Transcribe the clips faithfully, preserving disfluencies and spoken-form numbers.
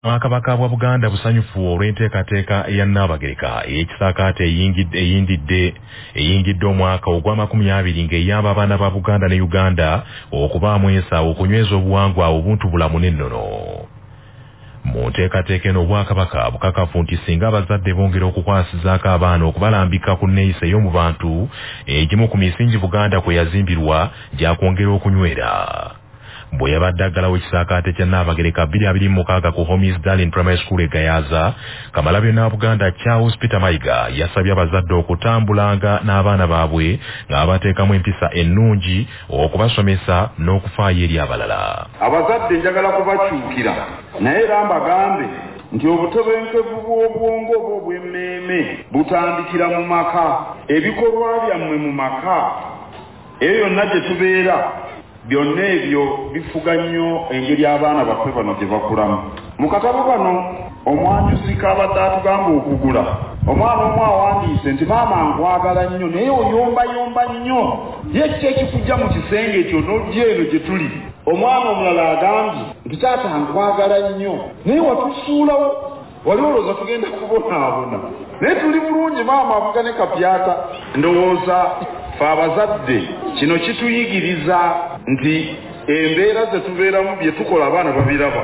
Kabaka bwa Buganda busanyufu olw'enteekateeka eya Nnaabagereka ey'ekisaakaate eyindidde eyingidde omwaka ogw'amakumi abiri ng'eyamba abaana ba Buganda ne Uganda okubaamu ensawo okunyweza obuwangwa obuntu bulamu n'ennono. Mu nteekateeka eno Obwakabaka bukakafu nti singa abazadde bongera okukwasizaako abaana okubalambika ku nneeyisa ey'omu bantu egimu ku misingi Buganda kwe yazimbirwa gyakwongera okunywera. Bwe yabadde aggalawo ekisaakaate kya Nnaabagereka bbiri abiri mu mukaaga ku Homies Darling Primary School e Gayaza, Kamalabyonna wa Buganda Charles Peter Mayiga yasabye abazadde okutambulanga n'abaana baabwe ng'abateekamu empisa ennungi okubasomesa n'okufaayo eri abalala. Abazadde njagala kubakyukira naye era mbagambe nti obutebenkevu bw'obwongo obwo obw'emmeeme butandikira mu maka. Ebikolwa byammwe mu maka eyo yonna gye tubeera byonna ebyo bifuga nnyo engeri abaana baffe bano gye bakulamu. Mu katabo kano omwanjuzi k'abadde atugamba okugula, omwana omu awandiise nti maama nkwagala nnyo naye oyombayomba nnyo, ye ki ekikujja mu kisenge ekyo n'ojja eno gye tuli. Omwana omulala agambye nti taata nkwagala nnyo naye watusuulawo, wali olowooza tugenda kubonaabona naye tuli bulungi maama avuga ne kapyata. Ndowooza fe abazadde kino kituyigiriza nti embeera ze tubeeramu bye tukola abaana babiraba.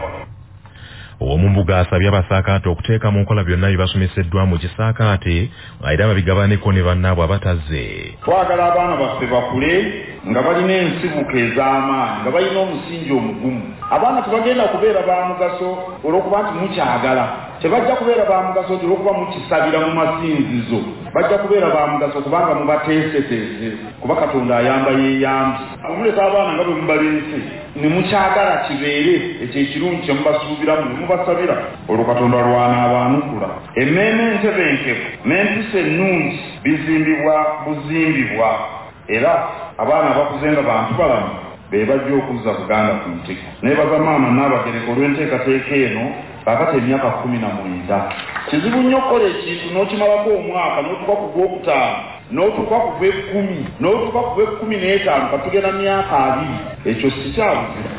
Omumbuga asabye abasaakaate okuteeka mu nkola byonna bye basomeseddwa mu kisaakaate era babigabaneko ne bannaabwe abatazze. Twagala abaana baffe bakule nga balina ensibuko ez'amaanyi, nga balina omusingi omugumu. Abaana tebagenda kubeera ba mugaso olw'okuba nti mukyagala, tebajja kubeera ba mugaso olw'okuba mukisabira mu masinzizo, bajja kubeera ba mugaso kubanga mubateeseteese, kuba Katonda ayamba yeeyambye. Omuleka abaana nga bwe mubaleese ne mukyagala kibeere, ekyo ekirungi kye mubasuubiramu ne mubasabira, olwo Katonda lwana abaanukula. Emmeeme entebenkevu n'empisa ennungi bizimbibwa buzimbibwa, era abaana abakuze nga bantu balamu be bajja okuzza Buganda ku ntikko. Neebaza maama Nnaabagereka olw'enteekateeka eno kaakati emyaka kkumi na mwenda. Kizibu nnyo okukola ekintu n'okimalako omwaka n'otuka ku gwokutaano n'otuka ku gw'ekkumi n'otuka ku gw'ekkumi n'etaano katugenda myaka abiri, ekyo si kyabuzira.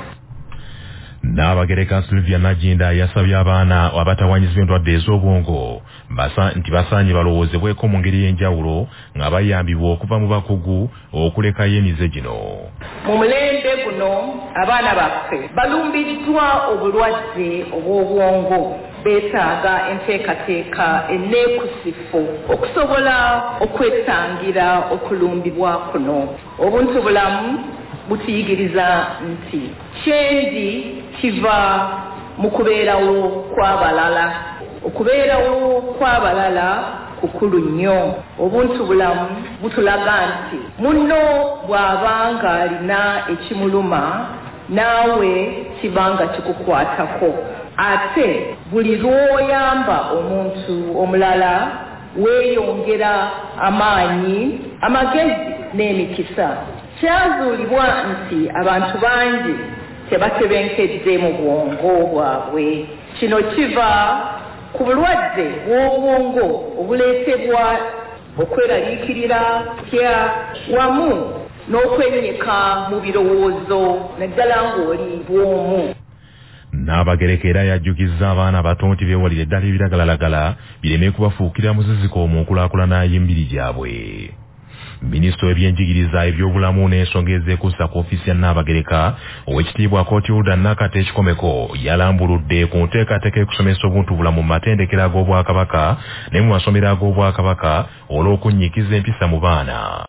Nnaabagereka Sylvia Najinda yasabye abaana abatawanyizibwa endwadde ez'obwongo basa nti basaanye balowoozebweko mu ngeri y'enjawulo nga bayambibwa okuva mu bakugu okulekayo emize gino. Mu mulembe guno abaana baffe balumbiddwa obulwadde obw'obwongo, beetaaga enteekateeka enneekusifu okusobola okwetangira okulumbibwa kuno. Obuntu bulamu butuyigiriza nti kyendi kiva mu kubeerawo kw'abalala. Okubeerawo kw'abalala kukulu nnyo. Obuntu bulamu butulaga nti munno bw'abanga alina ekimuluma naawe kibanga kikukwatako, ate buli lw'oyamba omuntu omulala weeyongera amaanyi, amagezi n'emikisa. Kyazuulibwa nti abantu bangi tebatebenkedde mu bwongo bwabwe. Kino kiva ku bulwadde bw'obwongo obuleetebwa okweraliikirira kya wamu n'okwenyeka mu birowoozo naddala ng'oli bw'omu. Nnaabagereka era yajjukizza abaana abato nti beewalire eddala ebiragalalagala bireme kubafuukira muziziko mu nkulaakulana y'emibiri gyabwe. Minisita w'ebyenjigiriza ebyobulamu n'ensonga ezeekuusa ku ofiisi ya Nnaabagereka Oweekitiibwa Kotilda Nakate Kikomeko yalambuludde ku nteekateeka y'okusomesa obuntu bulamu mu matendekero ag'Obwakabaka ne mu masomero ag'Obwakabaka olw'okunnyikiza empisa mu baana.